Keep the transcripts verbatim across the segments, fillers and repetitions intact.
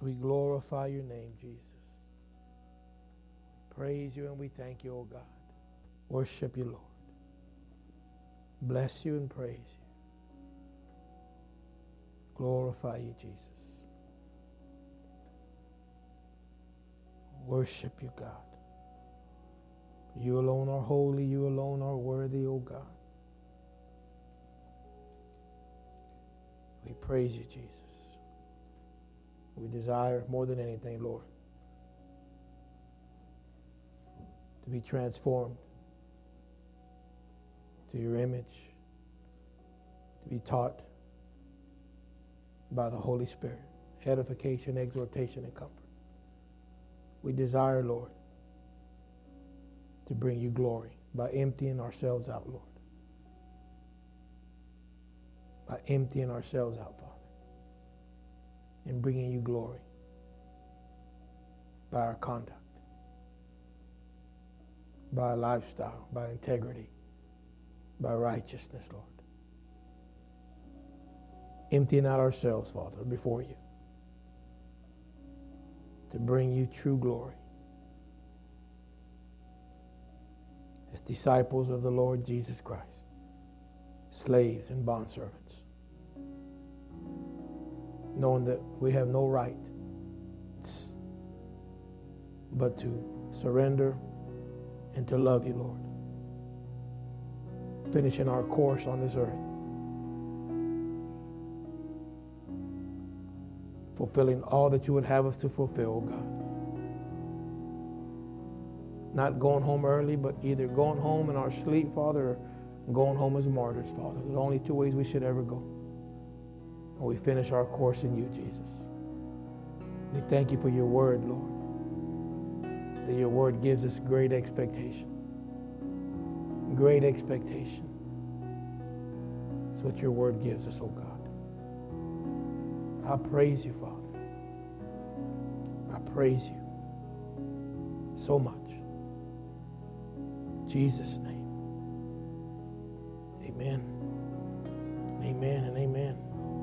We glorify your name, Jesus. Praise you and we thank you, oh God. Worship you, Lord. Bless you and praise you. Glorify you, Jesus. Worship you, God. You alone are holy. You alone are worthy, oh God. We praise you, Jesus. We desire more than anything, Lord, to be transformed to your image, to be taught by the Holy Spirit, edification, exhortation, and comfort. We desire, Lord, to bring you glory by emptying ourselves out, Lord. By emptying ourselves out, Father, and bringing you glory by our conduct, by our lifestyle, by integrity, by righteousness, Lord. Emptying out ourselves, Father, before you to bring you true glory. As disciples of the Lord Jesus Christ, slaves and bondservants, knowing that we have no right but to surrender and to love you, Lord. Finishing our course on this earth, fulfilling all that you would have us to fulfill, God. Not going home early, but either going home in our sleep, Father, or going home as martyrs, Father. There's only two ways we should ever go. And we finish our course in you, Jesus. We thank you for your word, Lord. That your word gives us great expectation. Great expectation. That's what your word gives us, oh God. I praise you, Father. I praise you so much. In Jesus' name. Amen. Amen and amen.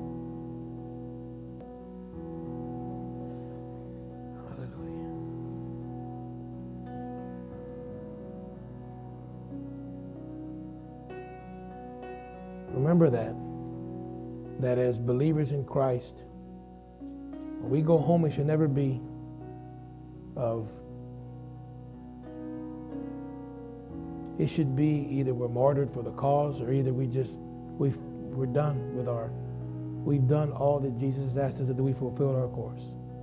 Hallelujah. Remember that, that as believers in Christ, when we go home, it should never be of, it should be either we're martyred for the cause or either we just, we've, we're done with our, we've done all that Jesus asked us to do. We fulfilled our course.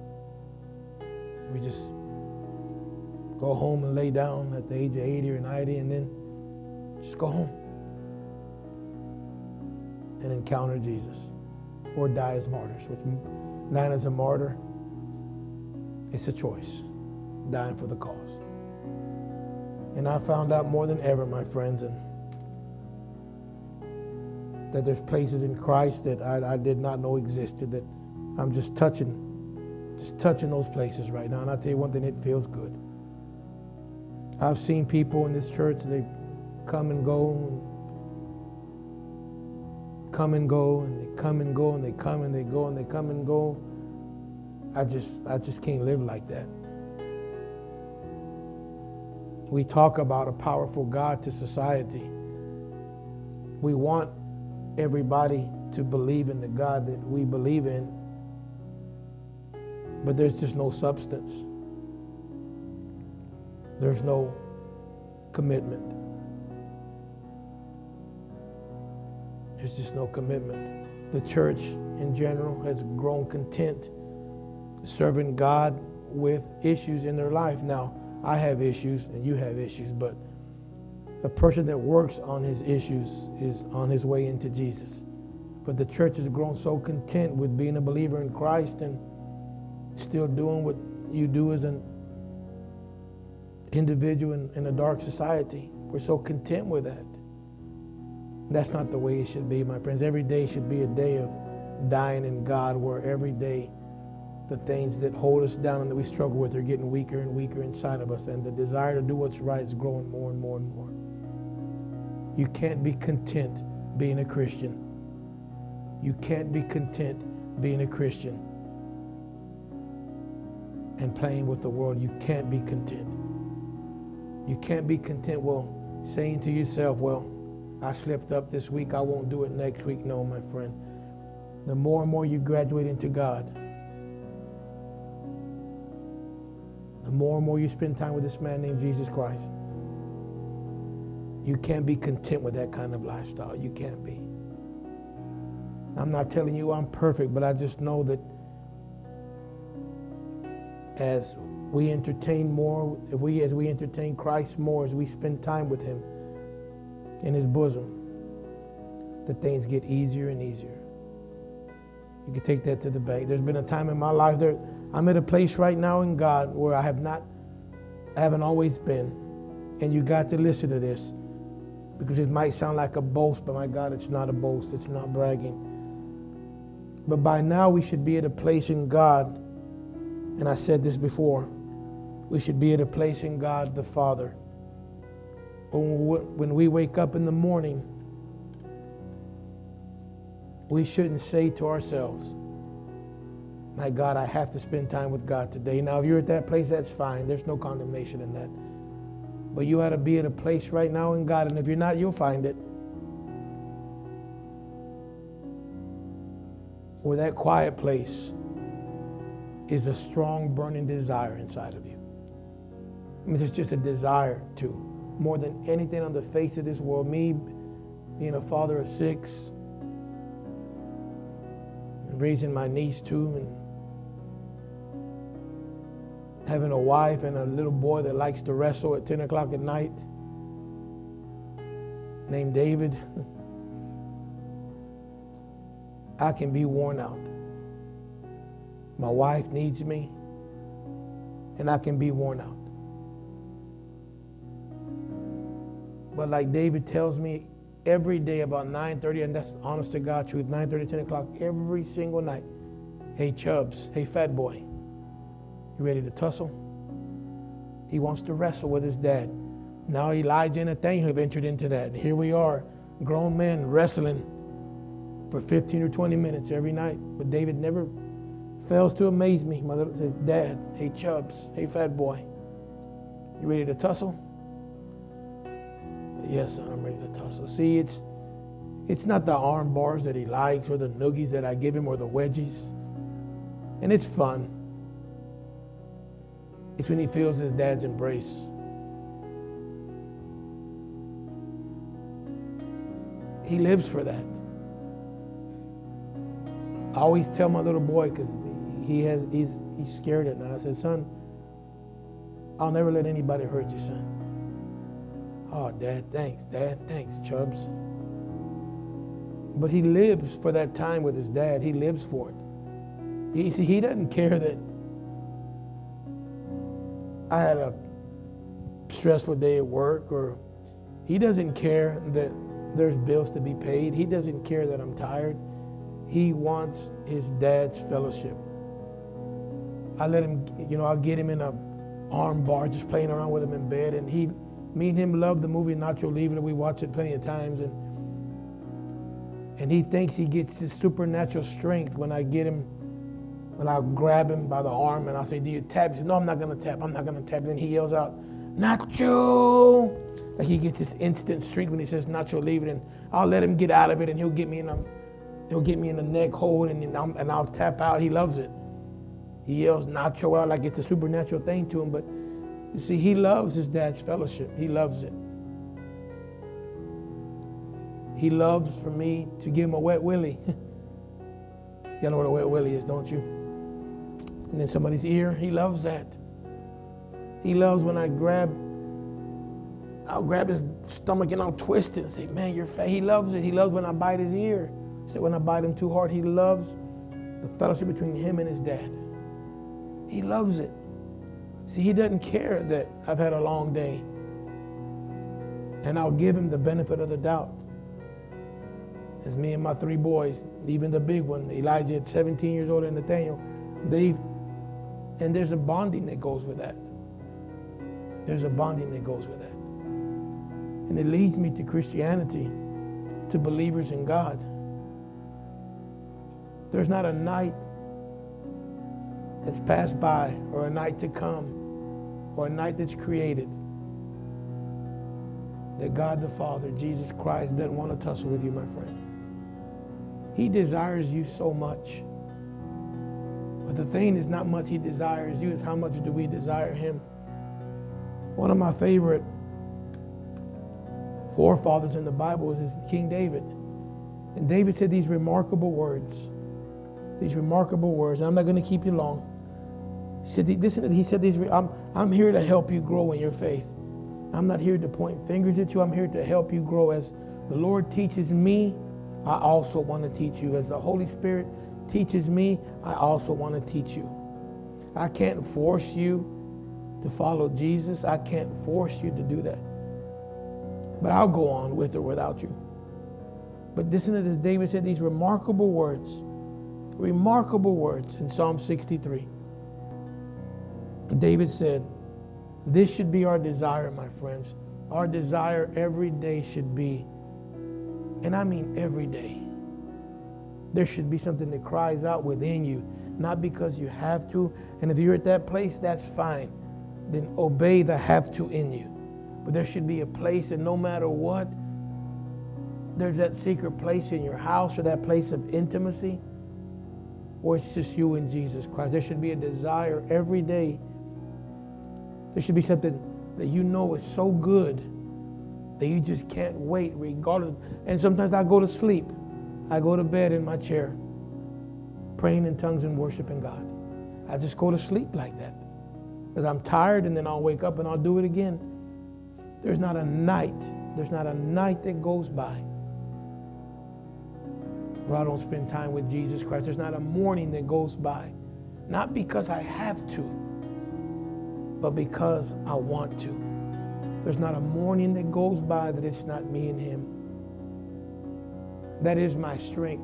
We just go home and lay down at the age of eighty or ninety and then just go home and encounter Jesus or die as martyrs, which dying as a martyr, it's a choice, dying for the cause. And I found out more than ever, my friends, and that there's places in Christ that I, I did not know existed, that I'm just touching, just touching those places right now. And I'll tell you one thing, it feels good. I've seen people in this church, they come and go, and come and go, and they come and go, and they come and they go, and they come and go. I just, I just can't live like that. We talk about a powerful God to society. We want everybody to believe in the God that we believe in, but there's just no substance. There's no commitment. There's just no commitment. The church in general has grown content serving God with issues in their life. Now, I have issues and you have issues, but the person that works on his issues is on his way into Jesus. But the church has grown so content with being a believer in Christ and still doing what you do as an individual in, in a dark society. We're so content with that. That's not the way it should be, my friends. Every day should be a day of dying in God, where every day the things that hold us down and that we struggle with are getting weaker and weaker inside of us, and the desire to do what's right is growing more and more and more. You can't be content being a Christian. You can't be content being a Christian and playing with the world. You can't be content. You can't be content, well, saying to yourself, well, I slipped up this week, I won't do it next week. No, my friend. The more and more you graduate into God, the more and more you spend time with this man named Jesus Christ, you can't be content with that kind of lifestyle. You can't be. I'm not telling you I'm perfect, but I just know that as we entertain more, if we as we entertain Christ more, as we spend time with him in his bosom, the things get easier and easier. You can take that to the bank. There's been a time in my life there, I'm at a place right now in God where I have not, I haven't always been. And you got to listen to this, because it might sound like a boast, but my God, it's not a boast. It's not bragging. But by now we should be at a place in God, and I said this before, we should be at a place in God the Father. When we wake up in the morning, we shouldn't say to ourselves, my God, I have to spend time with God today. Now, if you're at that place, that's fine. There's no condemnation in that. But you ought to be at a place right now in God, and if you're not, you'll find it. Where that quiet place is a strong, burning desire inside of you. I mean, it's just a desire to, more than anything on the face of this world. Me being a father of six, and raising my niece too, and having a wife and a little boy that likes to wrestle at ten o'clock at night, named David, I can be worn out. My wife needs me, and I can be worn out. But like David tells me every day about nine thirty, and that's honest to God truth, nine thirty, ten o'clock, every single night. Hey, Chubbs, hey, fat boy, you ready to tussle? He wants to wrestle with his dad. Now Elijah and Nathaniel have entered into that. Here we are, grown men wrestling for fifteen or twenty minutes every night. But David never fails to amaze me. My little says, Dad, hey, Chubbs, hey, fat boy, you ready to tussle? Yes, son, I'm ready to tussle. See, it's it's not the arm bars that he likes or the noogies that I give him or the wedgies. And it's fun. It's when he feels his dad's embrace. He lives for that. I always tell my little boy, because he has he's he's scared at now. I said, son, I'll never let anybody hurt you, son. Oh, Dad, thanks. Dad, thanks, Chubbs. But he lives for that time with his dad. He lives for it. He, see, he doesn't care that I had a stressful day at work, or he doesn't care that there's bills to be paid. He doesn't care that I'm tired. He wants his dad's fellowship. I let him, you know, I'll get him in a arm bar, just playing around with him in bed, and he Me and him love the movie Nacho Libre. We watch it plenty of times. And, and he thinks he gets his supernatural strength when I get him, when I grab him by the arm and I say, do you tap? He says, no, I'm not going to tap. I'm not going to tap. Then he yells out, Nacho! Like he gets this instant strength when he says Nacho Libre. And I'll let him get out of it, and he'll get me in a, he'll get me in the neck hold, and, and, and I'll tap out. He loves it. He yells Nacho out like it's a supernatural thing to him. But you see, he loves his dad's fellowship. He loves it. He loves for me to give him a wet willy. Y'all know what a wet willy is, don't you? And then somebody's ear, he loves that. He loves when I grab, I'll grab his stomach and I'll twist it and say, man, you're fat. He loves it. He loves when I bite his ear. So when I bite him too hard, he loves the fellowship between him and his dad. He loves it. See, he doesn't care that I've had a long day. And I'll give him the benefit of the doubt. As me and my three boys, even the big one, Elijah at seventeen years old and Nathaniel, they've, and there's a bonding that goes with that. There's a bonding that goes with that. And it leads me to Christianity, to believers in God. There's not a night that's passed by, or a night to come, or a night that's created, that God the Father, Jesus Christ, doesn't want to tussle with you, my friend. He desires you so much. But the thing is not much he desires you, is how much do we desire him. One of my favorite forefathers in the Bible is King David. And David said these remarkable words. These remarkable words. And I'm not going to keep you long. He said, listen, he said these, I'm, I'm here to help you grow in your faith. I'm not here to point fingers at you. I'm here to help you grow. As the Lord teaches me, I also want to teach you. As the Holy Spirit teaches me, I also want to teach you. I can't force you to follow Jesus. I can't force you to do that. But I'll go on with or without you. But listen to this. David said these remarkable words. Remarkable words in Psalm sixty-three. David said, this should be our desire, my friends. Our desire every day should be, and I mean every day, there should be something that cries out within you, not because you have to. And if you're at that place, that's fine. Then obey the have to in you. But there should be a place, and no matter what, there's that secret place in your house or that place of intimacy where it's just you and Jesus Christ. There should be a desire every day. There should be something that you know is so good that you just can't wait regardless. And sometimes I go to sleep. I go to bed in my chair, praying in tongues and worshiping God. I just go to sleep like that because I'm tired, and then I'll wake up and I'll do it again. There's not a night, there's not a night that goes by where I don't spend time with Jesus Christ. There's not a morning that goes by, not because I have to, but because I want to. There's not a morning that goes by that it's not me and him. That is my strength.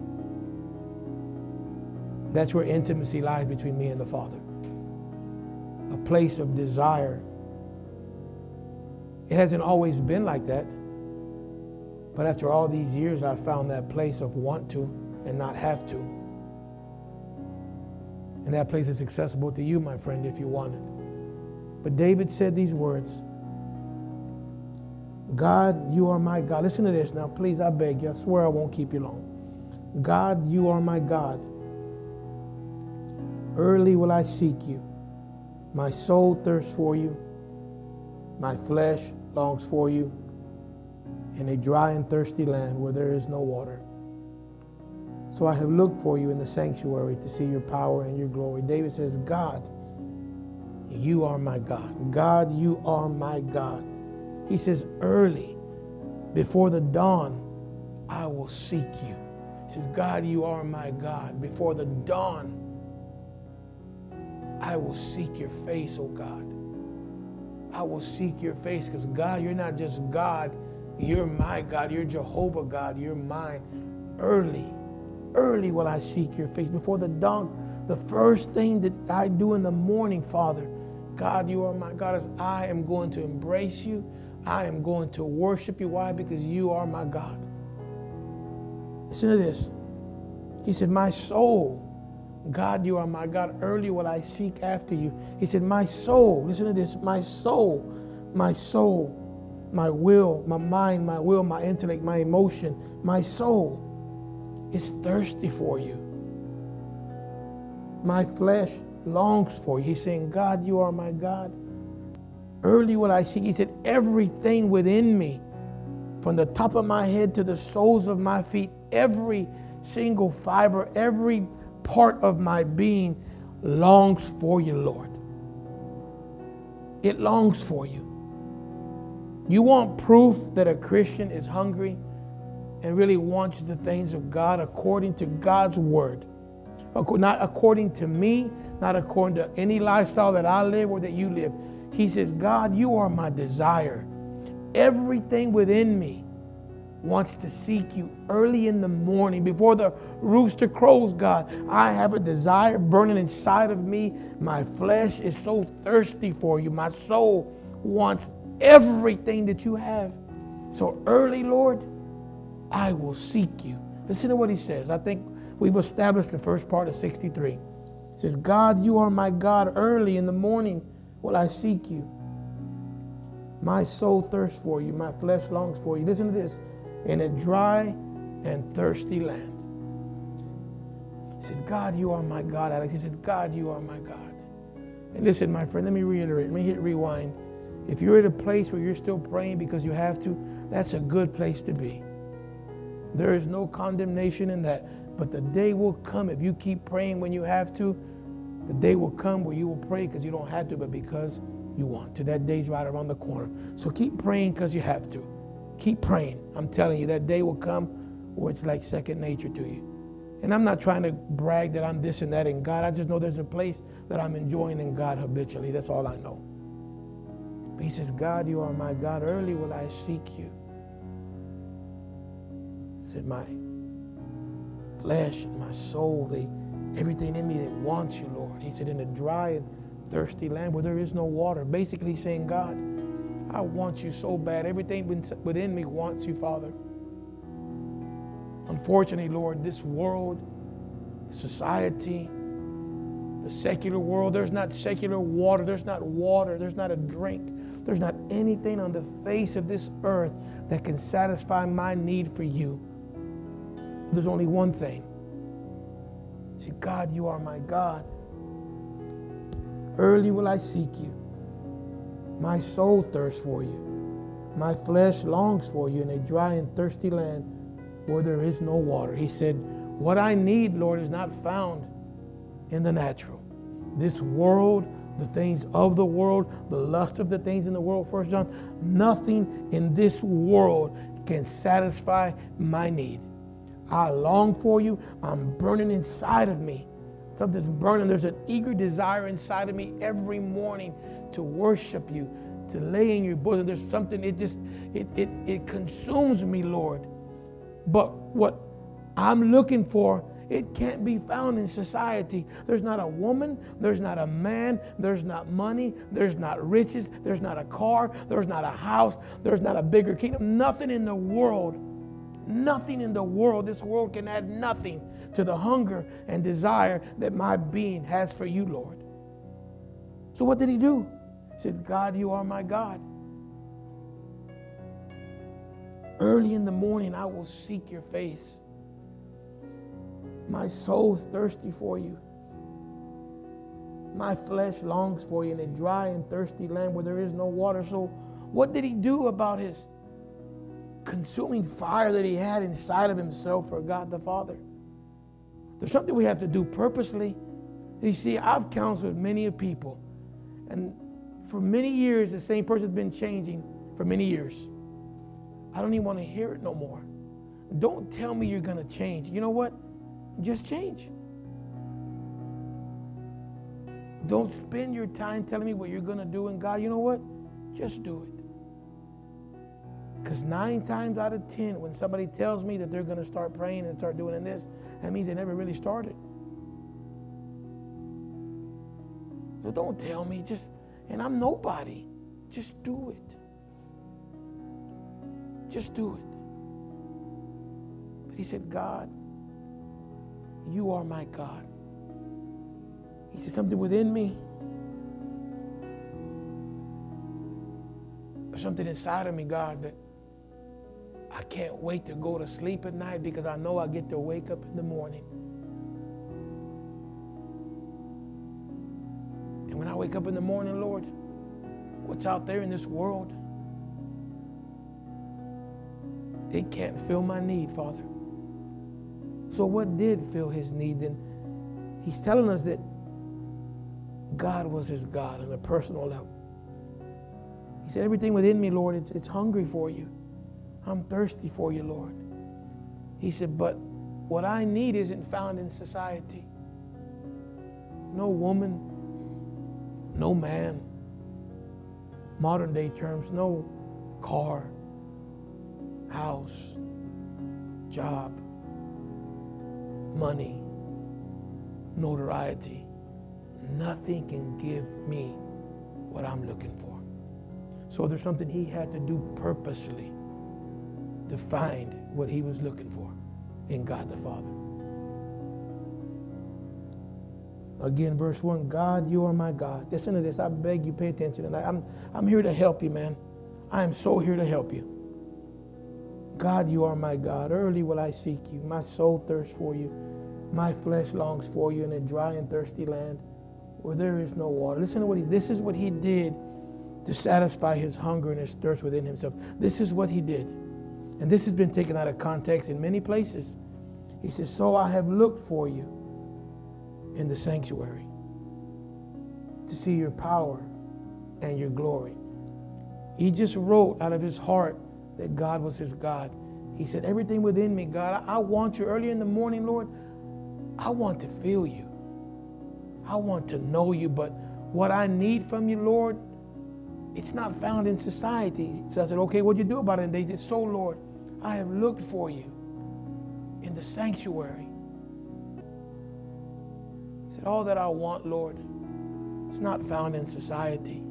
That's where intimacy lies between me and the Father. A place of desire. It hasn't always been like that. But after all these years, I found that place of want to and not have to. And that place is accessible to you, my friend, if you want it. But David said these words. God, you are my God. Listen to this now, please, I beg you. I swear I won't keep you long. God, you are my God. Early will I seek you. My soul thirsts for you. My flesh longs for you in a dry and thirsty land where there is no water. So I have looked for you in the sanctuary to see your power and your glory. David says, God, you are my God. God, you are my God. He says, early, before the dawn, I will seek you. He says, God, you are my God. Before the dawn, I will seek your face, oh God. I will seek your face because, God, you're not just God. You're my God. You're Jehovah God. You're mine. Early, early will I seek your face. Before the dawn, the first thing that I do in the morning, Father, God, you are my God. I am going to embrace you. I am going to worship you. Why? Because you are my God. Listen to this. He said, my soul, God, you are my God. Early will I seek after you. He said, my soul, listen to this, my soul, my soul, my will, my mind, my will, my intellect, my emotion, my soul is thirsty for you. My flesh longs for you. He's saying, God, you are my God. Early will I seek. He said, everything within me, from the top of my head to the soles of my feet, every single fiber, every part of my being longs for you, Lord. It longs for you. You want proof that a Christian is hungry and really wants the things of God according to God's word. Not according to me, not according to any lifestyle that I live or that you live. He says, God, you are my desire. Everything within me wants to seek you early in the morning before the rooster crows, God. I have a desire burning inside of me. My flesh is so thirsty for you. My soul wants everything that you have. So early, Lord, I will seek you. Listen to what he says. I think we've established the first part of sixty-three. It says, God, you are my God. Early in the morning will I seek you. My soul thirsts for you. My flesh longs for you. Listen to this. In a dry and thirsty land. He said, God, you are my God, Alex. He says, God, you are my God. And listen, my friend, let me reiterate. Let me hit rewind. If you're at a place where you're still praying because you have to, that's a good place to be. There is no condemnation in that. But the day will come, if you keep praying when you have to, the day will come where you will pray because you don't have to, but because you want to. That day's right around the corner. So keep praying because you have to. Keep praying. I'm telling you, that day will come where it's like second nature to you. And I'm not trying to brag that I'm this and that in God. I just know there's a place that I'm enjoying in God habitually. That's all I know. But he says, God, you are my God. Early will I seek you. He said, my flesh, my soul, they, everything in me that wants you, Lord. He said, in a dry and thirsty land where there is no water. Basically saying, God, I want you so bad. Everything within me wants you, Father. Unfortunately, Lord, this world, society, the secular world, there's not secular water, there's not water, there's not a drink, there's not anything on the face of this earth that can satisfy my need for you. There's only one thing. See, God, you are my God. Early will I seek you. My soul thirsts for you. My flesh longs for you in a dry and thirsty land where there is no water. He said, what I need, Lord, is not found in the natural. This world, the things of the world, the lust of the things in the world, First John, nothing in this world can satisfy my need. I long for you. I'm burning inside of me. Something's burning. There's an eager desire inside of me every morning to worship you, to lay in your bosom. There's something, it just, it, it, it consumes me, Lord. But what I'm looking for, it can't be found in society. There's not a woman, there's not a man, there's not money, there's not riches, there's not a car, there's not a house, there's not a bigger kingdom. Nothing in the world, nothing in the world, this world can add nothing to the hunger and desire that my being has for you, Lord. So what did he do? He says, God, you are my God. Early in the morning, I will seek your face. My soul's thirsty for you. My flesh longs for you in a dry and thirsty land where there is no water. So what did he do about his consuming fire that he had inside of himself for God the Father? There's something we have to do purposely. You see, I've counseled many of people, and for many years, the same person's been changing for many years. I don't even want to hear it no more. Don't tell me you're going to change. You know what? Just change. Don't spend your time telling me what you're going to do in God. You know what? Just do it. Because nine times out of ten, when somebody tells me that they're going to start praying and start doing this, that means they never really started. So don't tell me, just, and I'm nobody. Just do it. Just do it. But he said, God, you are my God. He said, something within me, something inside of me, God, that I can't wait to go to sleep at night because I know I get to wake up in the morning. And when I wake up in the morning, Lord, what's out there in this world, it can't fill my need, Father. So what did fill his need then? He's telling us that God was his God on a personal level. He said, everything within me, Lord, it's, it's hungry for you. I'm thirsty for you, Lord. He said, but what I need isn't found in society. No woman, no man, modern day terms, no car, house, job, money, notoriety. Nothing can give me what I'm looking for. So there's something he had to do purposely to find what he was looking for in God the Father. Again, verse one, God, you are my God. Listen to this. I beg you, pay attention. And I, I'm, I'm here to help you, man. I am so here to help you. God, you are my God. Early will I seek you. My soul thirsts for you. My flesh longs for you in a dry and thirsty land where there is no water. Listen to what he, this is what he did to satisfy his hunger and his thirst within himself. This is what he did. And this has been taken out of context in many places. He says, so I have looked for you in the sanctuary to see your power and your glory. He just wrote out of his heart that God was his God. He said, everything within me, God, I, I want you early in the morning, Lord. I want to feel you. I want to know you, but what I need from you, Lord, it's not found in society. So I said, okay, what'd you do about it? And they said, so, Lord, I have looked for you in the sanctuary. He said, all that I want, Lord, is not found in society.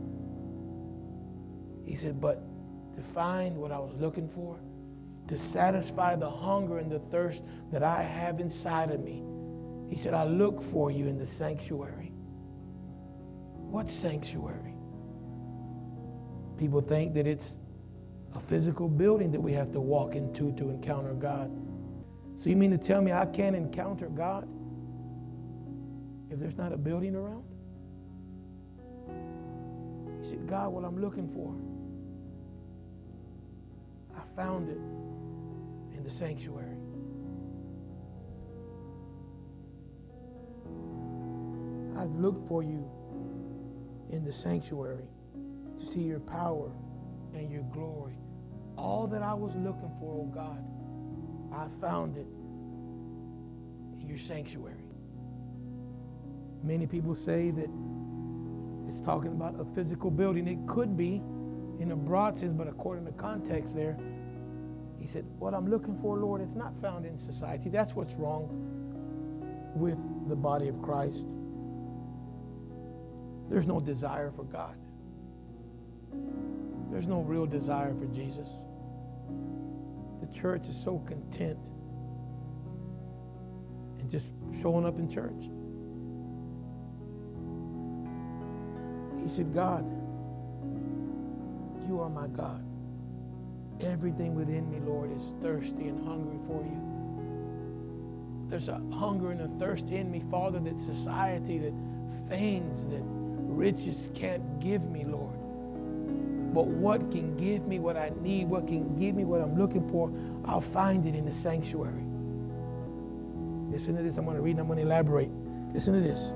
He said, but to find what I was looking for, to satisfy the hunger and the thirst that I have inside of me, he said, I look for you in the sanctuary. What sanctuary? People think that it's a physical building that we have to walk into to encounter God. So you mean to tell me I can't encounter God if there's not a building around? He said, God, what I'm looking for, I found it in the sanctuary. I've looked for you in the sanctuary to see your power and your glory. All that I was looking for, oh God, I found it in your sanctuary. Many people say that it's talking about a physical building. It could be in a broad sense, but according to context there, he said, what I'm looking for, Lord, it's not found in society. That's what's wrong with the body of Christ. There's no desire for God. There's no real desire for Jesus. The church is so content in just showing up in church. He said, God, you are my God. Everything within me, Lord, is thirsty and hungry for you. There's a hunger and a thirst in me, Father, that society, that things, that riches can't give me, Lord. But what can give me what I need, what can give me what I'm looking for, I'll find it in the sanctuary. Listen to this. I'm going to read and I'm going to elaborate. Listen to this.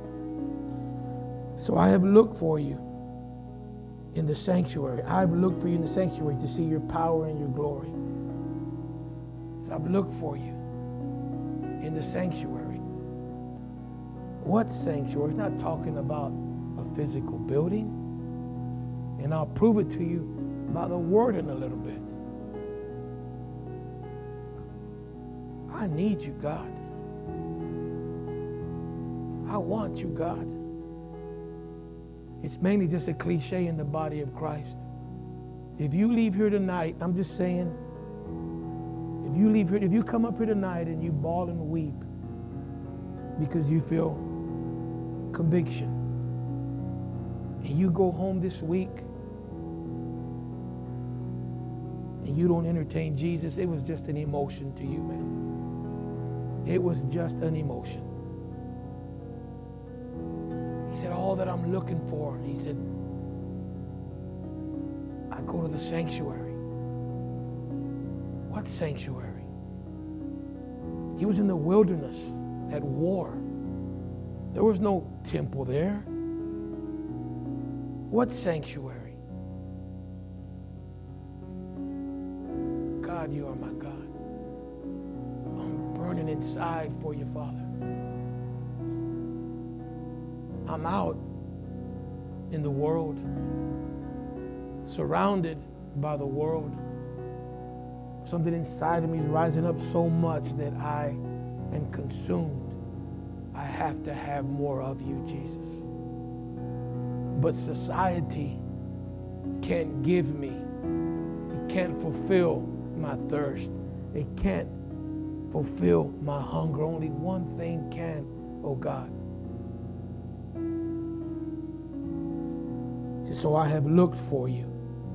So I have looked for you in the sanctuary. I've looked for you in the sanctuary to see your power and your glory. So I've looked for you in the sanctuary. What sanctuary? It's not talking about a physical building. And I'll prove it to you by the word in a little bit. I need you, God. I want you, God. It's mainly just a cliche in the body of Christ. If you leave here tonight, I'm just saying, if you leave here, if you come up here tonight and you bawl and weep because you feel conviction, and you go home this week and you don't entertain Jesus, it was just an emotion to you, man. It was just an emotion. He said, all that I'm looking for, he said, I go to the sanctuary. What sanctuary? He was in the wilderness at war. There was no temple there. What sanctuary? God, you are my God. I'm burning inside for you, Father. I'm out in the world, surrounded by the world. Something inside of me is rising up so much that I am consumed. I have to have more of you, Jesus. But society can't give me, it can't fulfill my thirst. It can't fulfill my hunger. Only one thing can, oh God. He said, so I have looked for you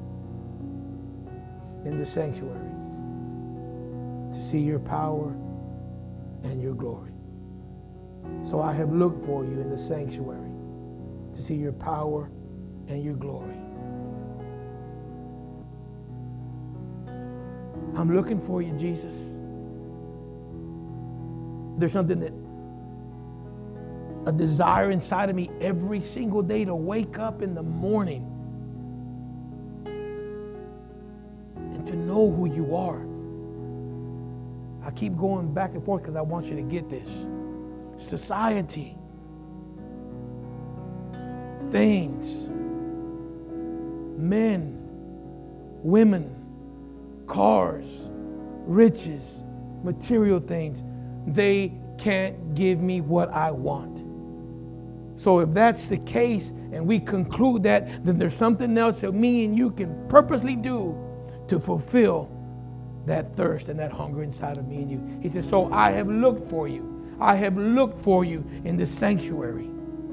in the sanctuary to see your power and your glory. So I have looked for you in the sanctuary to see your power and your glory. I'm looking for you, Jesus. There's something that, a desire inside of me every single day to wake up in the morning and to know who you are. I keep going back and forth because I want you to get this. Society, things, men, women, cars, riches, material things, they can't give me what I want. So if that's the case and we conclude that, then there's something else that me and you can purposely do to fulfill that thirst and that hunger inside of me and you. He says, so I have looked for you. I have looked for you in the sanctuary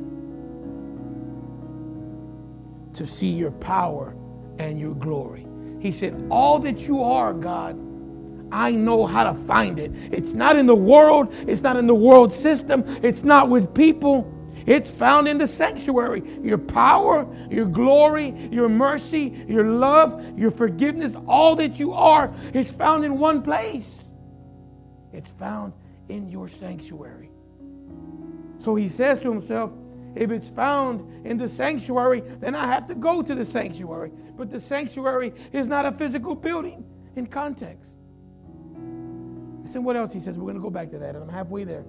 to see your power and your glory. He said, all that you are, God, I know how to find it. It's not in the world. It's not in the world system. It's not with people. It's found in the sanctuary. Your power, your glory, your mercy, your love, your forgiveness, all that you are is found in one place. It's found in your sanctuary. So he says to himself, if it's found in the sanctuary, then I have to go to the sanctuary. But the sanctuary is not a physical building in context. Listen, what else he says? We're going to go back to that, and I'm halfway there.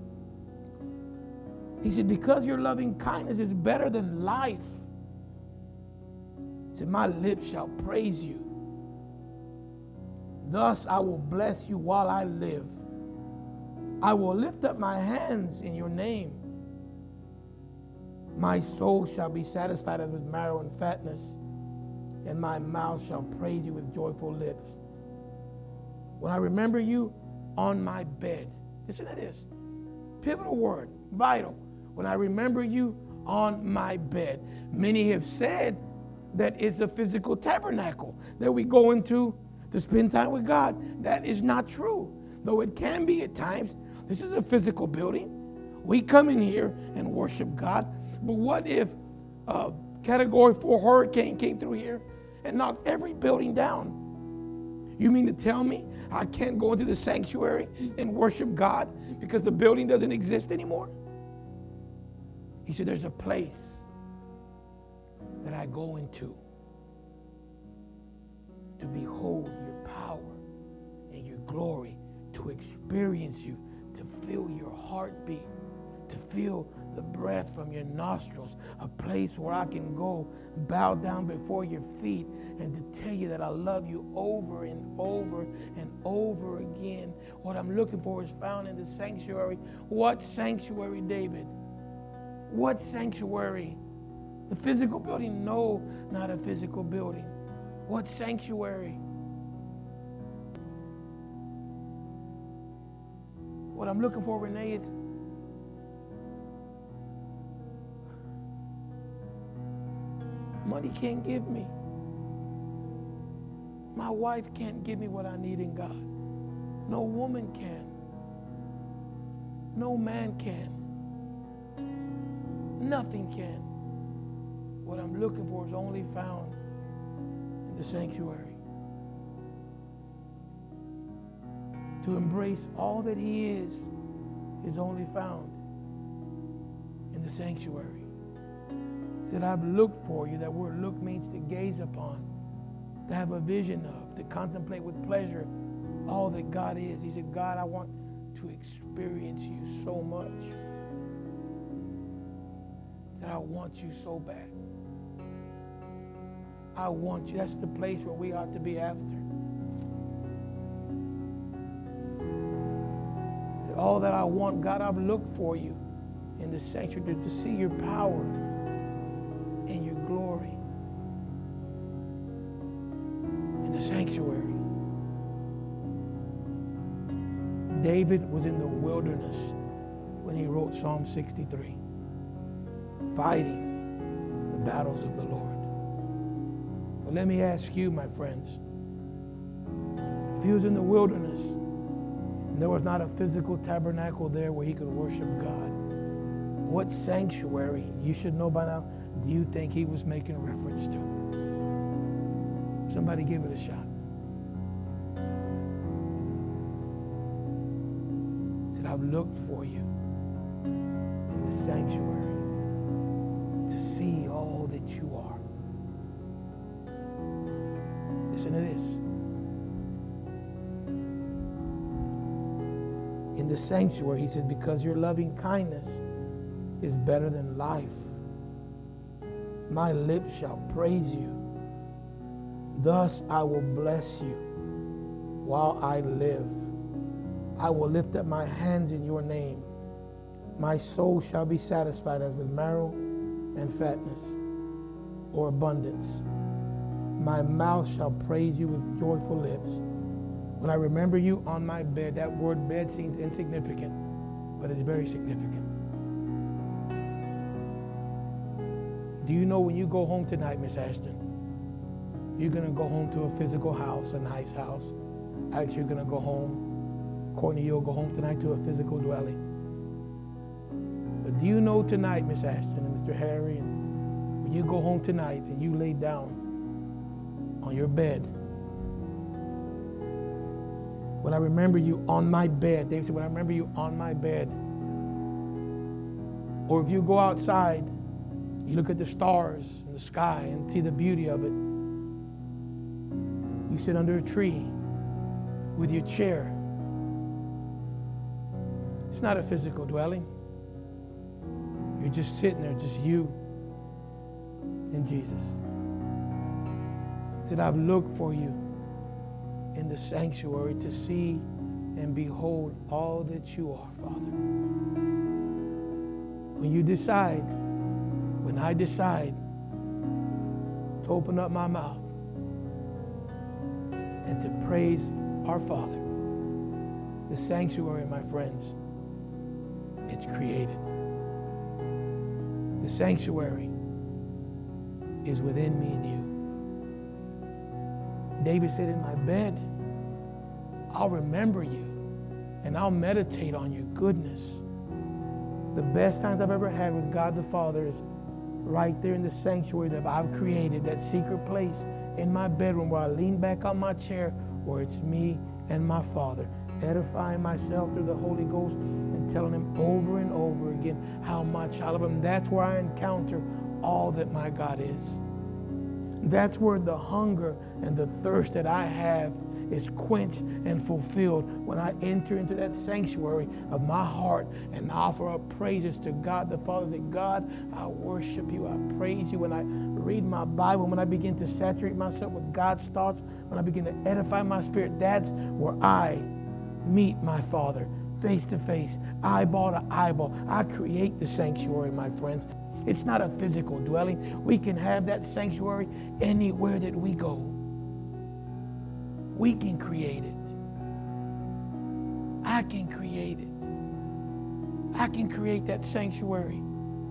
He said, because your loving kindness is better than life. He said, my lips shall praise you. Thus I will bless you while I live. I will lift up my hands in your name. My soul shall be satisfied as with marrow and fatness, and my mouth shall praise you with joyful lips. When I remember you on my bed. Listen to this. Pivotal word, vital. When I remember you on my bed. Many have said that it's a physical tabernacle that we go into to spend time with God. That is not true, though it can be at times. This is a physical building. We come in here and worship God. But what if a Category four hurricane came through here and knocked every building down? You mean to tell me I can't go into the sanctuary and worship God because the building doesn't exist anymore? He said, there's a place that I go into to behold your power and your glory, to experience you, to feel your heartbeat, to feel the breath from your nostrils, a place where I can go bow down before your feet and to tell you that I love you over and over and over again. What I'm looking for is found in the sanctuary. What sanctuary, David? What sanctuary? The physical building? No, not a physical building. What sanctuary? What I'm looking for, Renee, is money can't give me. My wife can't give me what I need in God. No woman can. No man can. Nothing can. What I'm looking for is only found in the sanctuary. To embrace all that He is is only found in the sanctuary. He said, I've looked for you. That word look means to gaze upon, to have a vision of, to contemplate with pleasure all that God is. He said, God, I want to experience you so much that I want you so bad. I want you. That's the place where we ought to be after. He said, all that I want, God, I've looked for you in the sanctuary to see your power and your glory in the sanctuary. David was in the wilderness when he wrote Psalm sixty-three, fighting the battles of the Lord. But let me ask you, my friends, if he was in the wilderness and there was not a physical tabernacle there where he could worship God, what sanctuary, you should know by now, do you think he was making reference to? Somebody give it a shot. He said, I've looked for you in the sanctuary to see all that you are. Listen to this. In the sanctuary, he says, because your loving kindness is better than life, my lips shall praise you. Thus I will bless you while I live. I will lift up my hands in your name. My soul shall be satisfied as with marrow and fatness, or abundance. My mouth shall praise you with joyful lips. When I remember you on my bed, that word bed seems insignificant, but it's very significant. Do you know when you go home tonight, Miss Ashton, you're going to go home to a physical house, a nice house. Alex, you're going to go home. Courtney, you'll go home tonight to a physical dwelling. But do you know tonight, Miss Ashton and Mister Harry, and when you go home tonight and you lay down on your bed, when I remember you on my bed, David said, when I remember you on my bed, or if you go outside, you look at the stars in the sky and see the beauty of it. You sit under a tree with your chair. It's not a physical dwelling. You're just sitting there, just you and Jesus. He said, I've looked for you in the sanctuary to see and behold all that you are, Father. When you decide, when I decide to open up my mouth and to praise our Father, the sanctuary, my friends, it's created. The sanctuary is within me and you. David said, in my bed, I'll remember you and I'll meditate on your goodness. The best times I've ever had with God the Father is right there in the sanctuary that I've created, that secret place in my bedroom where I lean back on my chair, where it's me and my Father, edifying myself through the Holy Ghost and telling him over and over again how much I love him. That's where I encounter all that my God is. That's where the hunger and the thirst that I have is quenched and fulfilled when I enter into that sanctuary of my heart and offer up praises to God the Father. Say, God, I worship you. I praise you. When I read my Bible, when I begin to saturate myself with God's thoughts, when I begin to edify my spirit, that's where I meet my Father face to face, eyeball to eyeball. I create the sanctuary, my friends. It's not a physical dwelling. We can have that sanctuary anywhere that we go. We can create it. I can create it. I can create that sanctuary.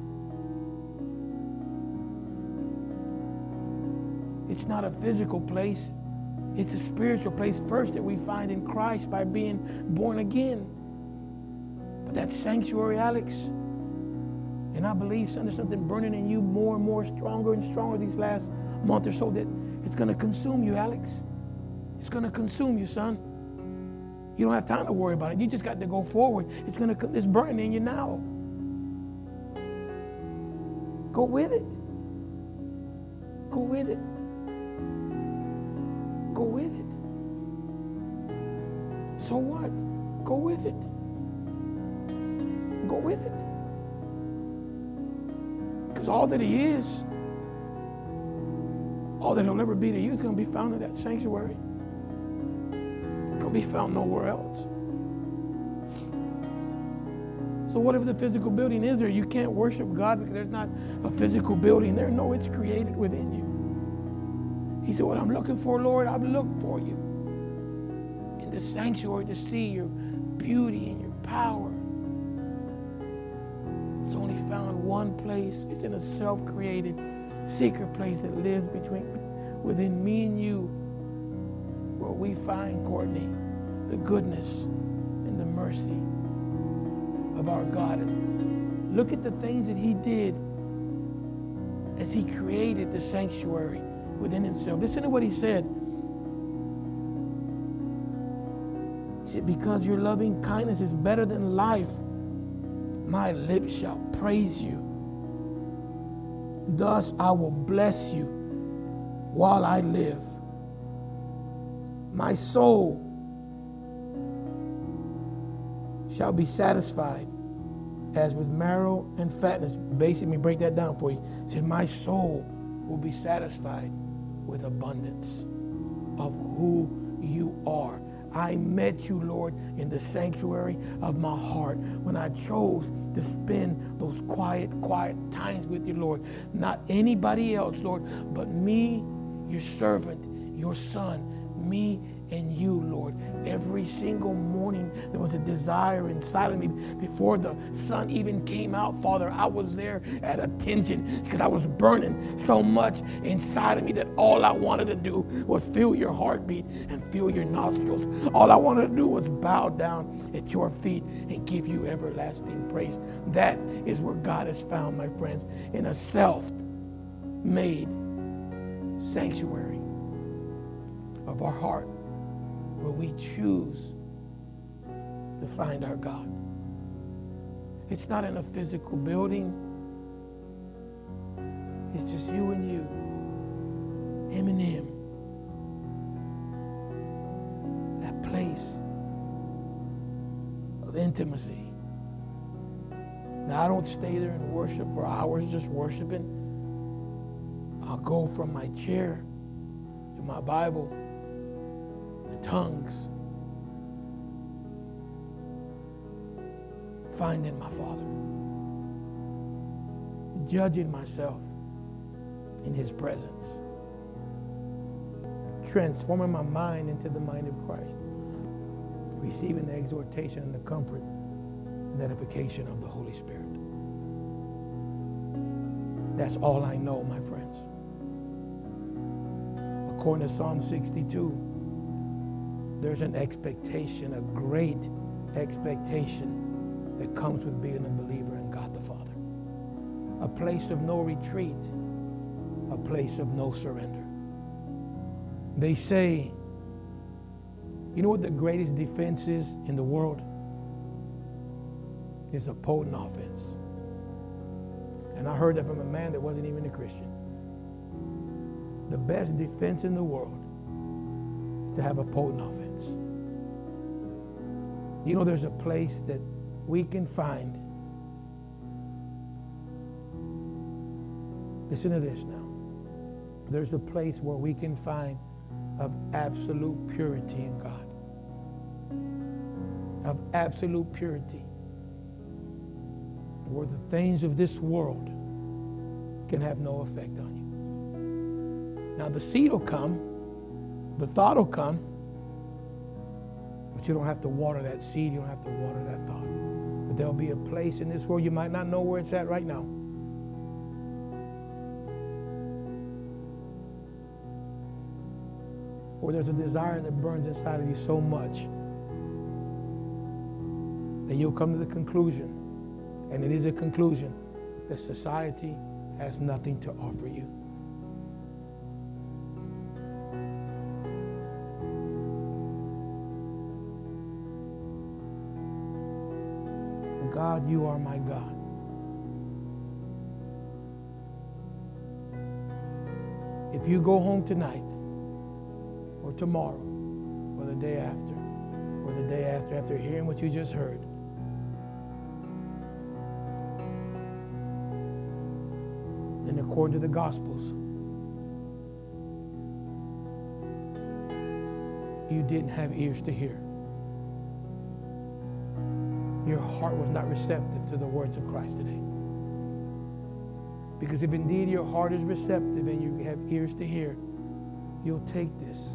It's not a physical place. It's a spiritual place first that we find in Christ by being born again. But that sanctuary, Alex, and I believe son, there's something burning in you more and more, stronger and stronger these last month or so, that it's going to consume you, Alex. It's going to consume you, son. You don't have time to worry about it. You just got to go forward. It's going to, it's burning in you now. Go with it. Go with it. Go with it. So what? Go with it. Go with it. Because all that he is, all that he'll ever be to you is going to be found in that sanctuary. It's going to be found nowhere else. So whatever the physical building is there, you can't worship God because there's not a physical building there. No, it's created within you. He said, what I'm looking for, Lord, I've looked for you in the sanctuary to see your beauty and your power. It's only found one place. It's in a self-created secret place that lives between within me and you where we find, Courtney, the goodness and the mercy of our God. And look at the things that he did as he created the sanctuary within himself. Listen to what he said. He said, because your loving kindness is better than life, my lips shall praise you. Thus I will bless you while I live. My soul shall be satisfied as with marrow and fatness. Basically, let me break that down for you. He said, my soul will be satisfied with abundance of who you are. I met you, Lord, in the sanctuary of my heart when I chose to spend those quiet, quiet times with you, Lord. Not anybody else, Lord, but me, your servant, your son, me and you, Lord. Every single morning there was a desire inside of me. Before the sun even came out, Father, I was there at attention because I was burning so much inside of me that all I wanted to do was feel your heartbeat and feel your nostrils. All I wanted to do was bow down at your feet and give you everlasting praise. That is where God has found, my friends, in a self-made sanctuary of our heart, where we choose to find our God. It's not in a physical building. It's just you and you, him and him. That place of intimacy. Now, I don't stay there and worship for hours just worshiping. I'll go from my chair to my Bible, tongues, finding my Father, judging myself in his presence, transforming my mind into the mind of Christ, receiving the exhortation and the comfort and edification of the Holy Spirit. That's all I know, my friends. According to Psalm sixty-two, there's an expectation, a great expectation that comes with being a believer in God the Father. A place of no retreat, a place of no surrender. They say, you know what the greatest defense is in the world? It's a potent offense. And I heard that from a man that wasn't even a Christian. The best defense in the world is to have a potent offense. You know, there's a place that we can find. Listen to this now. There's a place where we can find of absolute purity in God. Of absolute purity. Where the things of this world can have no effect on you. Now the seed will come, the thought will come, but you don't have to water that seed, you don't have to water that thought. But there'll be a place in this world, you might not know where it's at right now. Or there's a desire that burns inside of you so much that you'll come to the conclusion, and it is a conclusion, that society has nothing to offer you. God, you are my God. If you go home tonight, or tomorrow, or the day after, or the day after, after hearing what you just heard, then according to the Gospels, you didn't have ears to hear. Your heart was not receptive to the words of Christ today. Because if indeed your heart is receptive and you have ears to hear, you'll take this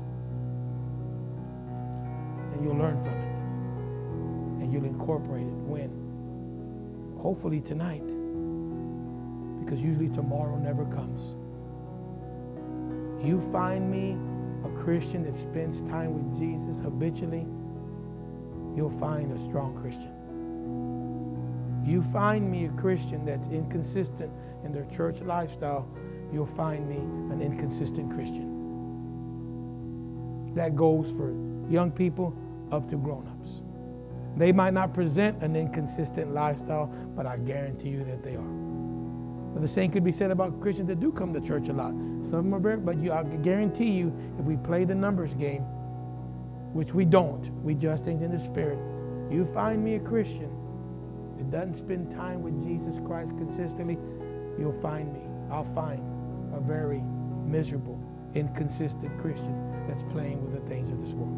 and you'll learn from it and you'll incorporate it. When? Hopefully tonight, because usually tomorrow never comes. You find me a Christian that spends time with Jesus habitually, you'll find a strong Christian. You find me a Christian that's inconsistent in their church lifestyle, you'll find me an inconsistent Christian. That goes for young people up to grown-ups. They might not present an inconsistent lifestyle, but I guarantee you that they are. But the same could be said about Christians that do come to church a lot. Some of them are very, but you, I guarantee you, if we play the numbers game, which we don't, we judge things in the spirit, you find me a Christian that doesn't spend time with Jesus Christ consistently, you'll find me, I'll find a very miserable, inconsistent Christian that's playing with the things of this world.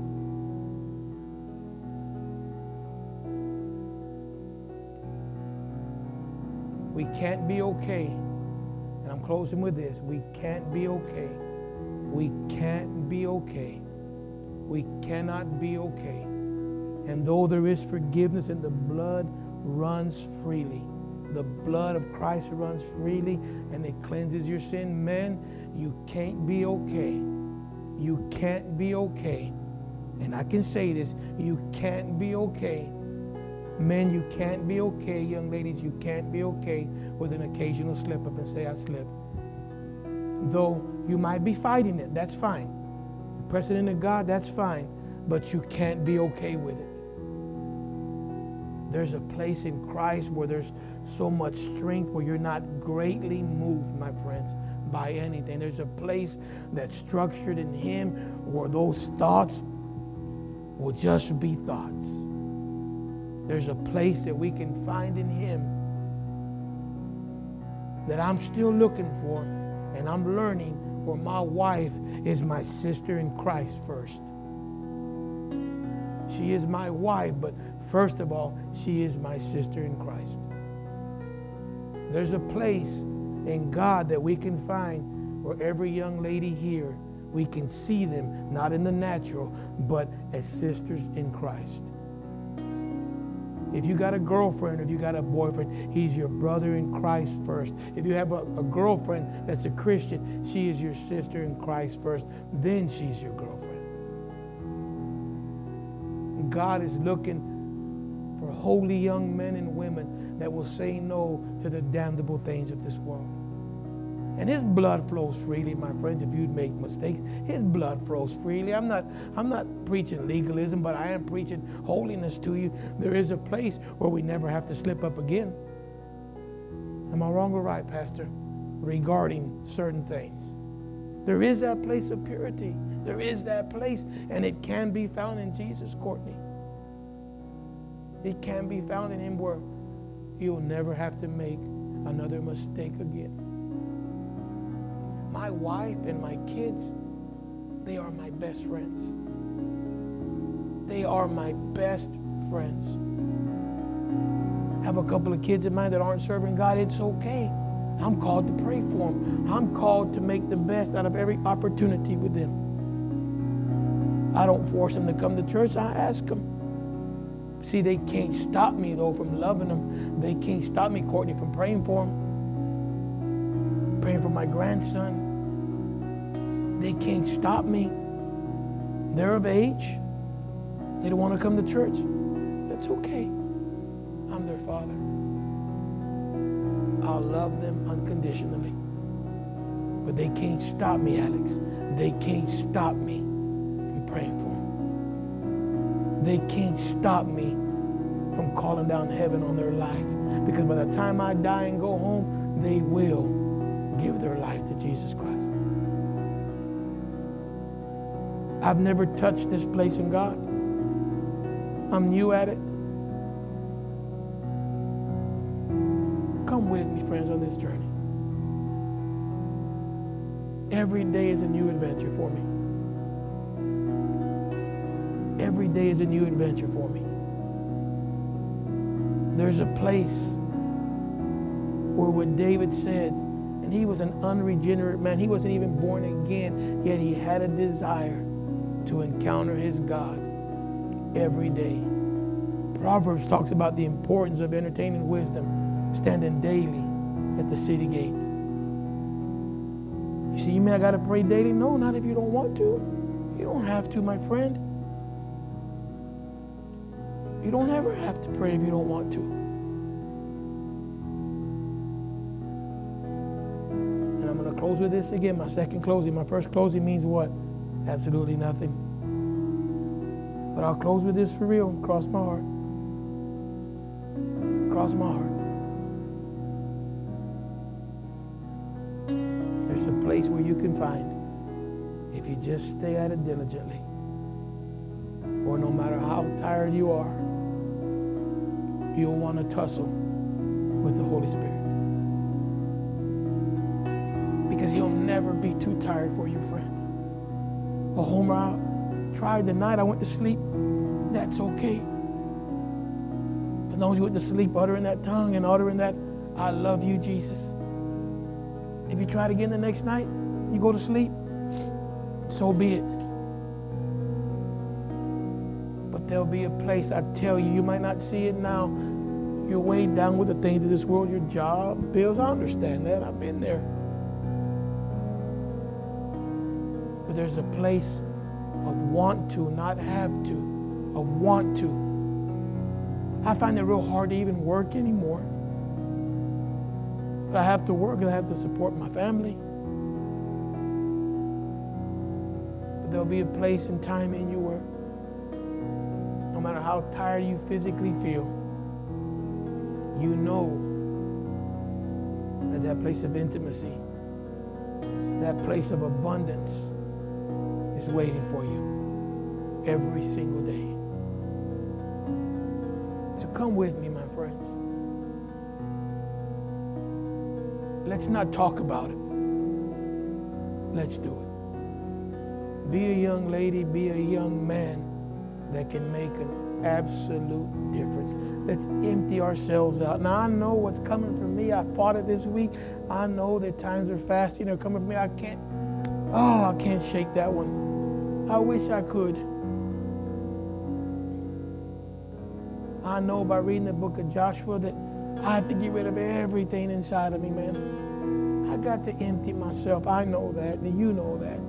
We can't be okay, and I'm closing with this, we can't be okay. We can't be okay. We cannot be okay. And though there is forgiveness and the blood runs freely, the blood of Christ runs freely and it cleanses your sin, man, you can't be okay. You can't be okay. And I can say this, you can't be okay. Men, you can't be okay. Young ladies, you can't be okay with an occasional slip up and say, I slipped. Though you might be fighting it, that's fine. Precedent of God, that's fine. But you can't be okay with it. There's a place in Christ where there's so much strength, where you're not greatly moved, my friends, by anything. There's a place that's structured in Him where those thoughts will just be thoughts. There's a place that we can find in Him that I'm still looking for, and I'm learning where my wife is my sister in Christ first. She is my wife, but first of all, she is my sister in Christ. There's a place in God that we can find where every young lady here, we can see them, not in the natural, but as sisters in Christ. If you got a girlfriend, or if you got a boyfriend, he's your brother in Christ first. If you have a, a girlfriend that's a Christian, she is your sister in Christ first, then she's your girlfriend. God is looking for holy young men and women that will say no to the damnable things of this world. And His blood flows freely, my friends. If you'd make mistakes, His blood flows freely. I'm not, I'm not preaching legalism, but I am preaching holiness to you. There is a place where we never have to slip up again. Am I wrong or right, Pastor? Regarding certain things. There is that place of purity. There is that place, and it can be found in Jesus, Courtney. It can be found in Him where you'll never have to make another mistake again. My wife and my kids, they are my best friends. They are my best friends. I have a couple of kids of mine that aren't serving God. It's okay. I'm called to pray for them. I'm called to make the best out of every opportunity with them. I don't force them to come to church. I ask them. See, they can't stop me, though, from loving them. They can't stop me, Courtney, from praying for them. Praying for my grandson. They can't stop me. They're of age. They don't want to come to church. That's okay. I'm their father. I'll love them unconditionally. But they can't stop me, Alex. They can't stop me from praying for them. They can't stop me from calling down heaven on their life. Because by the time I die and go home, they will give their life to Jesus Christ. I've never touched this place in God. I'm new at it. Come with me, friends, on this journey. Every day is a new adventure for me. Every day is a new adventure for me. There's a place where what David said, and he was an unregenerate man, he wasn't even born again, yet he had a desire to encounter his God every day. Proverbs talks about the importance of entertaining wisdom, standing daily at the city gate. You say, you mean I got to pray daily? No, not if you don't want to. You don't have to, my friend. You don't ever have to pray if you don't want to. And I'm going to close with this again, my second closing. My first closing means what? Absolutely nothing. But I'll close with this for real. Cross my heart. Cross my heart. There's a place where you can find, if you just stay at it diligently, or no matter how tired you are, you'll want to tussle with the Holy Spirit. Because you'll never be too tired for your friend. Well, Homer, I tried the night, I went to sleep. That's okay. As long as you went to sleep uttering that tongue and uttering that, I love you, Jesus. If you try it again the next night, you go to sleep, so be it. But there'll be a place, I tell you, you might not see it now. You're weighed down with the things of this world, your job, bills. I understand that. I've been there. But there's a place of want to, not have to, of want to. I find it real hard to even work anymore. But I have to work because I have to support my family. But there'll be a place and time in you where no matter how tired you physically feel, you know that that place of intimacy, that place of abundance is waiting for you every single day. So come with me, my friends. Let's not talk about it. Let's do it. Be a young lady, be a young man that can make an absolute difference. Let's empty ourselves out. Now, I know what's coming for me. I fought it this week. I know that times are fasting are coming for me. I can't, oh, I can't shake that one. I wish I could. I know by reading the book of Joshua that I have to get rid of everything inside of me, man. I got to empty myself. I know that, and you know that.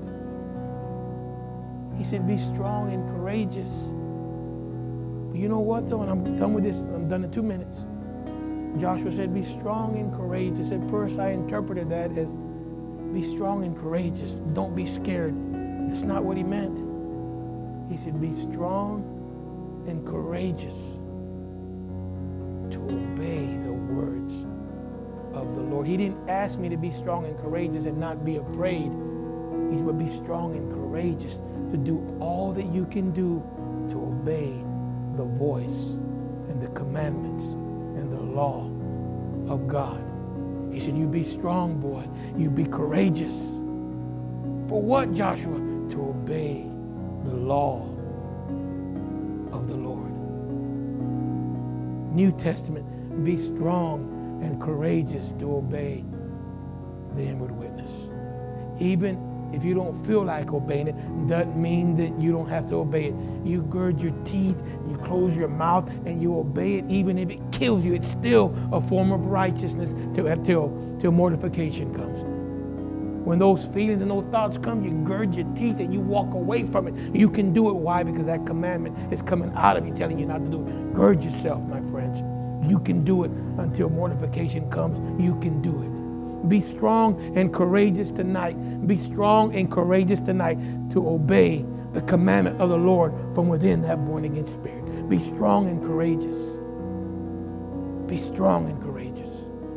He said, be strong and courageous. But you know what, though? And I'm done with this. I'm done in two minutes. Joshua said, be strong and courageous. At first, I interpreted that as be strong and courageous. Don't be scared. That's not what he meant. He said, be strong and courageous to obey the words of the Lord. He didn't ask me to be strong and courageous and not be afraid. He said, be strong and courageous to do all that you can do to obey the voice and the commandments and the law of God. He said, you be strong, boy. You be courageous. For what, Joshua? To obey the law of the Lord. New Testament, be strong and courageous to obey the inward witness. Even if you don't feel like obeying it, doesn't mean that you don't have to obey it. You gird your teeth, you close your mouth, and you obey it even if it kills you. It's still a form of righteousness till, till, till mortification comes. When those feelings and those thoughts come, you gird your teeth and you walk away from it. You can do it. Why? Because that commandment is coming out of you, telling you not to do it. Gird yourself, my friends. You can do it until mortification comes. You can do it. Be strong and courageous tonight. Be strong and courageous tonight to obey the commandment of the Lord from within that born-again spirit. Be strong and courageous. Be strong and courageous.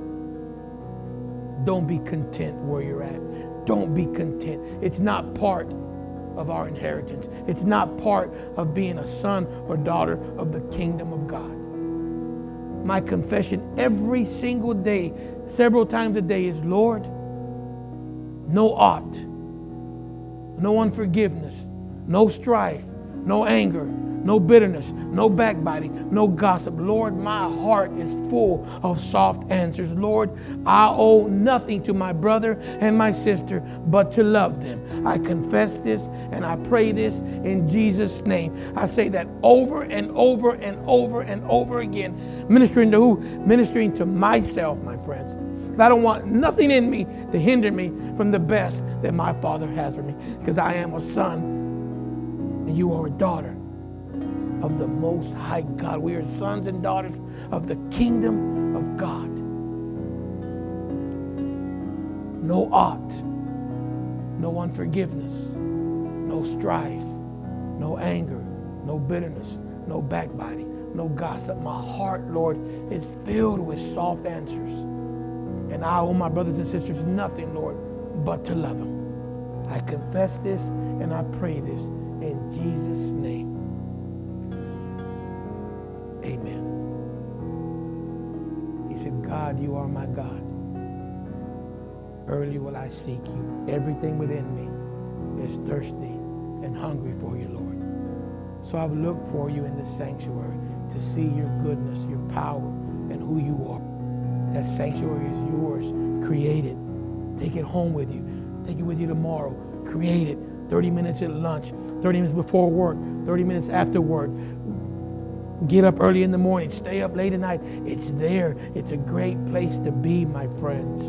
Don't be content where you're at. Don't be content. It's not part of our inheritance. It's not part of being a son or daughter of the kingdom of God. My confession every single day, several times a day, is, Lord, no ought, no unforgiveness, no strife, no anger, no bitterness, no backbiting, no gossip. Lord, my heart is full of soft answers. Lord, I owe nothing to my brother and my sister but to love them. I confess this and I pray this in Jesus' name. I say that over and over and over and over again, ministering to who? Ministering to myself, my friends. Because I don't want nothing in me to hinder me from the best that my Father has for me. Because I am a son and you are a daughter of the Most High God. We are sons and daughters of the kingdom of God. No ought, no unforgiveness, no strife, no anger, no bitterness, no backbiting, no gossip. My heart, Lord, is filled with soft answers. And I owe my brothers and sisters nothing, Lord, but to love them. I confess this and I pray this in Jesus' name. Amen. He said, God, you are my God. Early will I seek you. Everything within me is thirsty and hungry for you, Lord. So I've looked for you in the sanctuary to see your goodness, your power, and who you are. That sanctuary is yours. Create it. Take it home with you. Take it with you tomorrow. Create it. thirty minutes at lunch, thirty minutes before work, thirty minutes after work. Get up early in the morning, stay up late at night. It's there. It's a great place to be, my friends.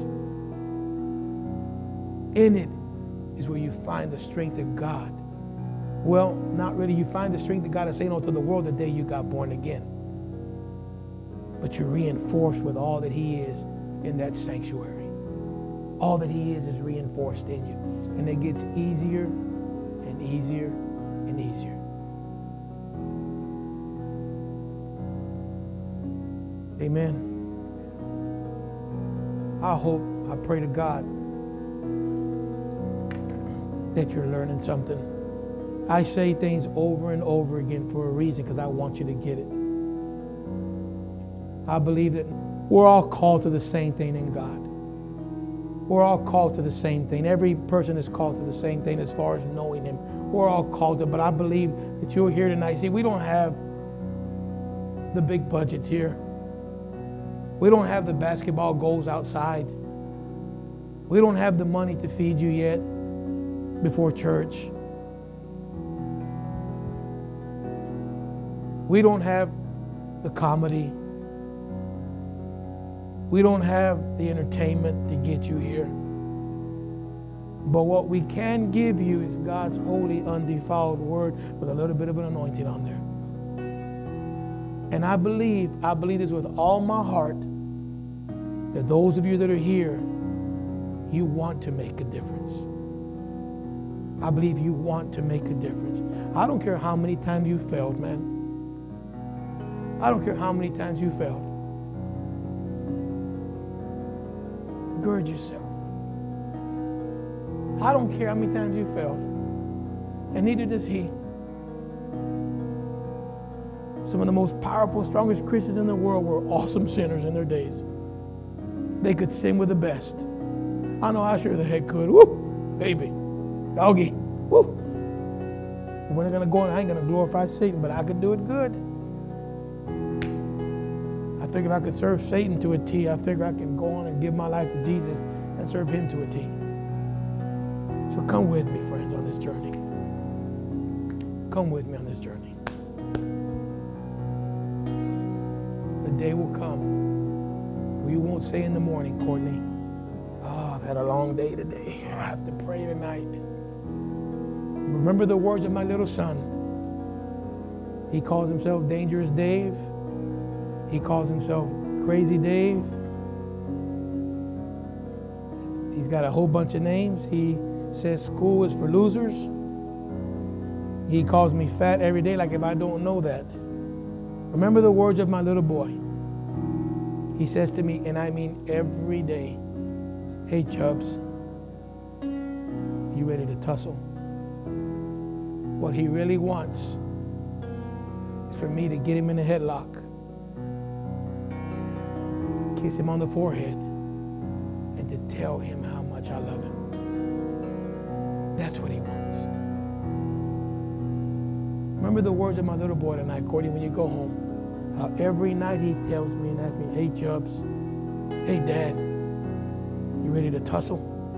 In it is where you find the strength of God. Well, not really. You find the strength of God to say no to the world the day you got born again. But you're reinforced with all that He is in that sanctuary. All that He is is reinforced in you. And it gets easier and easier and easier. Amen. I hope, I pray to God that you're learning something. I say things over and over again for a reason, because I want you to get it. I believe that we're all called to the same thing in God. We're all called to the same thing. Every person is called to the same thing as far as knowing Him. We're all called to, but I believe that you're here tonight. See, we don't have the big budgets here. We don't have the basketball goals outside. We don't have the money to feed you yet before church. We don't have the comedy. We don't have the entertainment to get you here. But what we can give you is God's holy, undefiled word with a little bit of an anointing on there. And I believe, I believe this with all my heart, that those of you that are here, you want to make a difference. I believe you want to make a difference. I don't care how many times you failed, man. I don't care how many times you failed. Gird yourself. I don't care how many times you failed. And neither does he. Some of the most powerful, strongest Christians in the world were awesome sinners in their days. They could sing with the best. I know I sure the heck could. Woo! Baby. Doggy. Woo! We're not going to go and I ain't going to glorify Satan, but I could do it good. I figure if I could serve Satan to a T, I figure I can go on and give my life to Jesus and serve Him to a T. So come with me, friends, on this journey. Come with me on this journey. The day will come where you won't say in the morning, Courtney, oh, I've had a long day today. I have to pray tonight. Remember the words of my little son. He calls himself Dangerous Dave. He calls himself Crazy Dave. He's got a whole bunch of names. He says school is for losers. He calls me fat every day, like if I don't know that. Remember the words of my little boy. He says to me, and I mean every day, hey Chubbs, you ready to tussle? What he really wants is for me to get him in a headlock, kiss him on the forehead, and to tell him how much I love him. That's what he wants. Remember the words of my little boy tonight, Courtney, when you go home. How every night he tells me and asks me, hey Chubbs, hey Dad, you ready to tussle?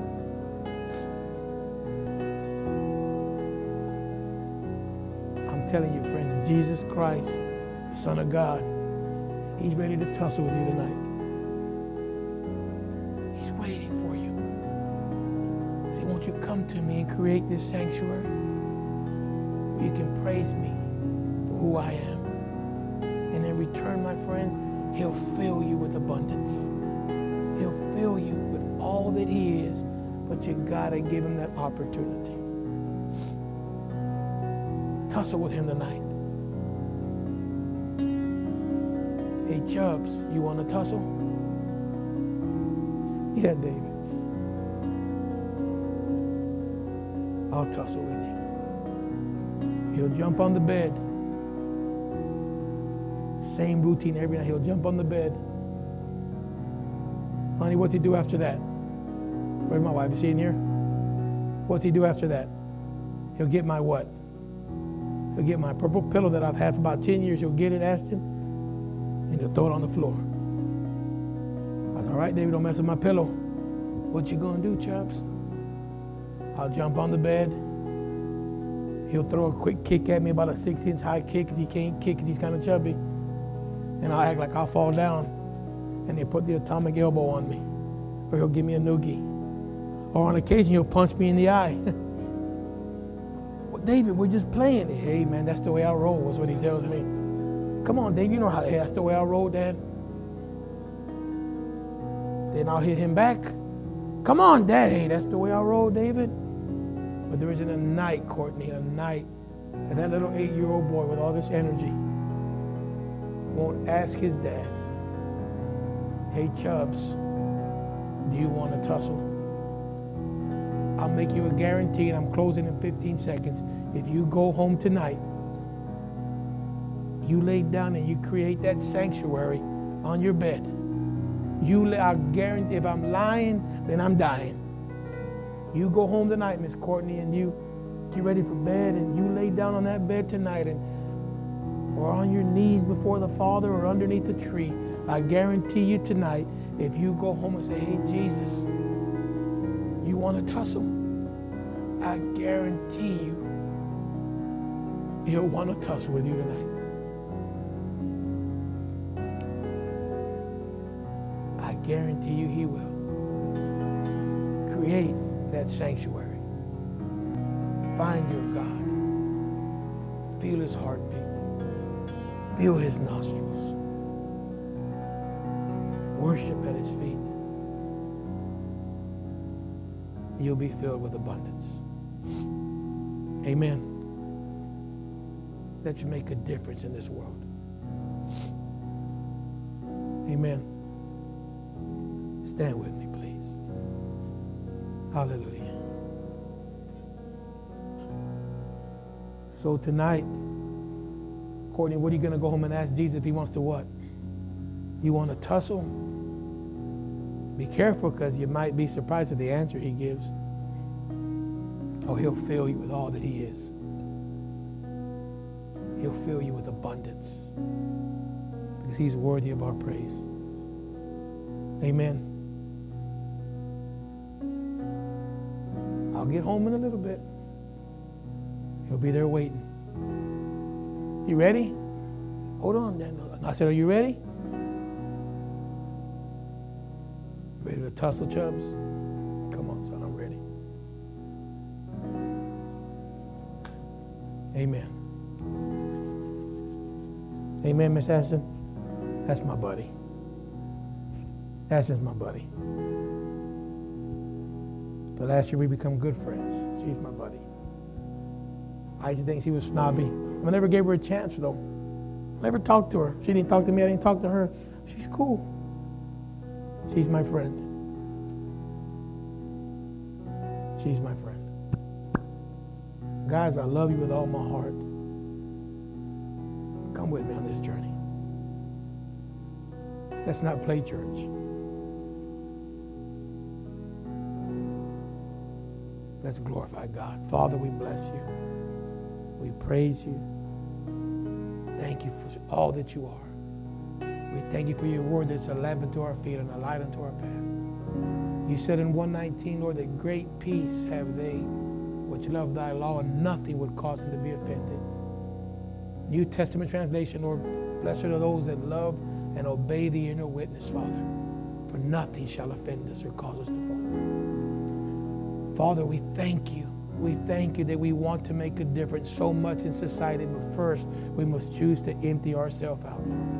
I'm telling you, friends, Jesus Christ, the Son of God, He's ready to tussle with you tonight. waiting for you. Say, won't you come to me and create this sanctuary where you can praise me for who I am. And in return, my friend, he'll fill you with abundance. He'll fill you with all that he is, but you gotta give him that opportunity. Tussle with him tonight. Hey, Chubbs, you want to tussle? Yeah, David. I'll tussle with you. He'll jump on the bed. Same routine every night. He'll jump on the bed. Honey, what's he do after that? Where's my wife? Is she in here? What's he do after that? He'll get my what? He'll get my purple pillow that I've had for about ten years. He'll get it, Ashton, and he'll throw it on the floor. I said, all right, David, don't mess with my pillow. What you gonna do, Chubbs? I'll jump on the bed. He'll throw a quick kick at me, about a six-inch high kick, because he can't kick because he's kind of chubby. And I'll act like I'll fall down. And he'll put the atomic elbow on me. Or he'll give me a noogie. Or on occasion, he'll punch me in the eye. Well, David, we're just playing. Hey, man, that's the way I roll, was what he tells me. Come on, Dave, you know how hey, that's the way I roll, Dad. Then I'll hit him back. Come on, Dad. Hey, that's the way I roll, David. But there isn't a night, Courtney, a night that that little eight-year-old boy with all this energy won't ask his dad, hey, Chubbs, do you want to tussle? I'll make you a guarantee, and I'm closing in fifteen seconds. If you go home tonight, you lay down and you create that sanctuary on your bed. You, lay, I guarantee, if I'm lying, then I'm dying. You go home tonight, Miss Courtney, and you get ready for bed, and you lay down on that bed tonight, and or on your knees before the Father or underneath the tree. I guarantee you tonight, if you go home and say, hey, Jesus, you want to tussle? I guarantee you, he'll want to tussle with you tonight. I guarantee you he will. Create that sanctuary. Find your God. Feel his heartbeat. Feel his nostrils. Worship at his feet. You'll be filled with abundance. Amen. Let's make a difference in this world. Amen. Stand with me, please. Hallelujah. So tonight, Courtney, what are you going to go home and ask Jesus if he wants to what? You want to tussle? Be careful, because you might be surprised at the answer he gives. Oh, he'll fill you with all that he is. He'll fill you with abundance, because he's worthy of our praise. Amen. I'll get home in a little bit. He'll be there waiting. You ready? Hold on, Daniel. I said, are you ready? Ready to tussle, Chubbs? Come on, son, I'm ready. Amen. Amen, Miss Ashton. That's my buddy. Ashton's my buddy. But last year we become good friends. She's my buddy. I used to think she was snobby. I never gave her a chance, though. Never talked to her. She didn't talk to me. I didn't talk to her. She's cool. She's my friend. She's my friend. Guys, I love you with all my heart. Come with me on this journey. Let's not play church. Let's glorify God. Father, we bless you. We praise you. Thank you for all that you are. We thank you for your word that's a lamp unto our feet and a light unto our path. You said in one nineteen, Lord, that great peace have they which love thy law, and nothing would cause them to be offended. New Testament translation, Lord, blessed are those that love and obey the inner witness, Father. for nothing shall offend us or cause us to fall. Father, we thank you. We thank you that we want to make a difference so much in society, but first we must choose to empty ourselves out, Lord.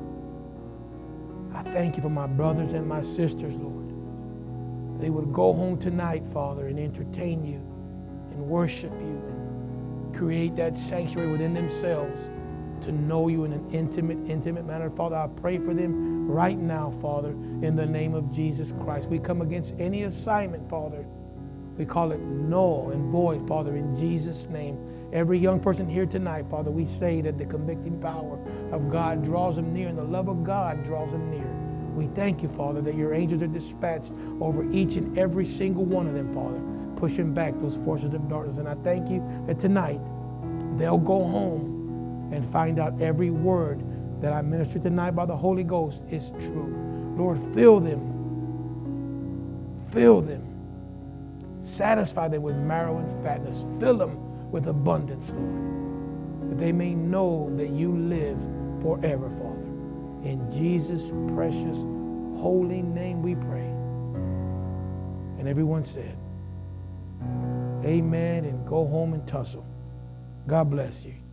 I thank you for my brothers and my sisters, Lord. They would go home tonight, Father, and entertain you and worship you and create that sanctuary within themselves to know you in an intimate, intimate manner. Father, I pray for them right now, Father, in the name of Jesus Christ. We come against any assignment, Father. We call it null and void, Father, in Jesus' name. Every young person here tonight, Father, we say that the convicting power of God draws them near and the love of God draws them near. We thank you, Father, that your angels are dispatched over each and every single one of them, Father, pushing back those forces of darkness. And I thank you that tonight they'll go home and find out every word that I ministered tonight by the Holy Ghost is true. Lord, fill them. Fill them. Satisfy them with marrow and fatness. Fill them with abundance, Lord, that they may know that you live forever, Father. In Jesus' precious, holy name we pray. And everyone said, amen, and go home and tussle. God bless you.